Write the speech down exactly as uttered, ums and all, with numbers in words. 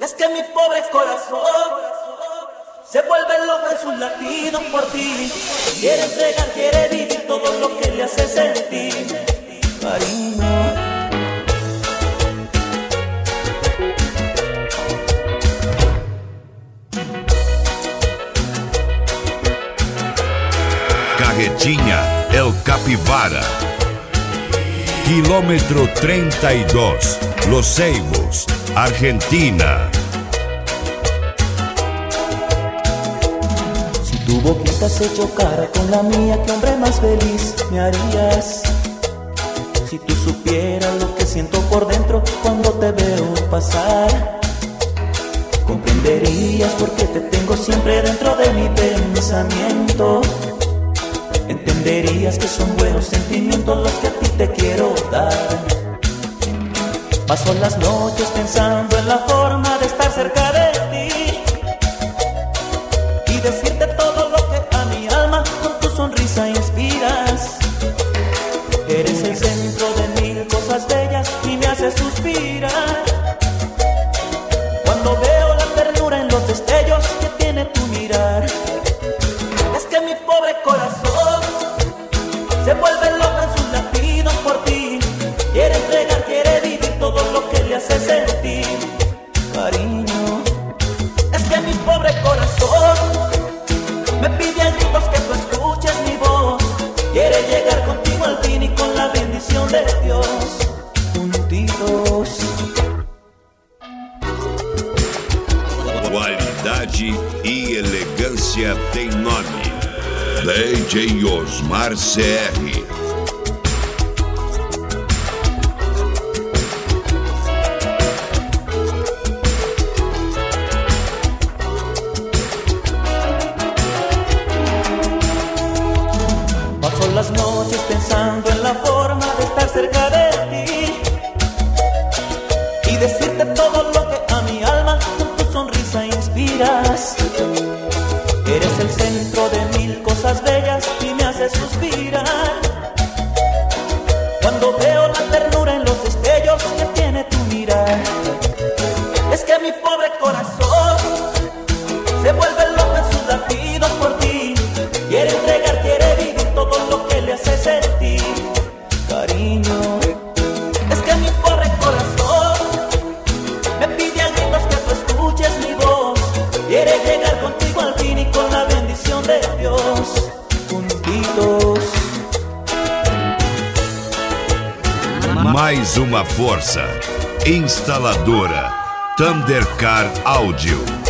Es que mi pobre corazón se vuelve loco en sus latidos por ti. Quiere entregar, quiere vivir todo lo que le hace sentir cariño. Carretinha El Capivara. Kilómetro treinta y dos, Los Ceibos, Argentina. Si tu boquita se chocara con la mía, qué hombre más feliz me harías. Si tú supieras lo que siento por dentro cuando te veo pasar, comprenderías por qué te tengo siempre dentro de mi pensamiento. Entenderías que son buenos sentimientos los que a ti te quiero dar. Paso las noches pensando en la forma de estar cerca de ti y decirte todo lo que a mi alma con tu sonrisa inspiras. Eres el centro de mil cosas bellas y me haces suspirar cuando veo la ternura en los destellos que tiene tu mirar. Es que mi pobre corazón se vuelve loca en sus latidos por ti. Quiere entregar, quiere vivir todo lo que le hace sentir cariño. Es que mi pobre corazón me pide a gritos que tú escuches mi voz. Quiere llegar contigo al fin y con la bendición de Dios juntitos. Qualidade e elegância tem nome. D J Osmar C R. Paso las noches pensando en la forma de estar cerca de ti y decirte todo lo que a mi alma con tu sonrisa inspiras. Eres el centro de mil cosas bellas y me haces suspirar cuando veo la ternura en los destellos que tiene tu mirar. Es que mi pobre corazón se vuelve loco en sus latidos por ti. Quiere entregar, quiere vivir todo lo que le hace sentir cariño. Es que mi pobre corazón me pide a gritos que tú escuches mi voz. Quiere llegar contigo al fin y con la bendición de Dios juntitos. Mais uma força. Instaladora Thundercar Áudio.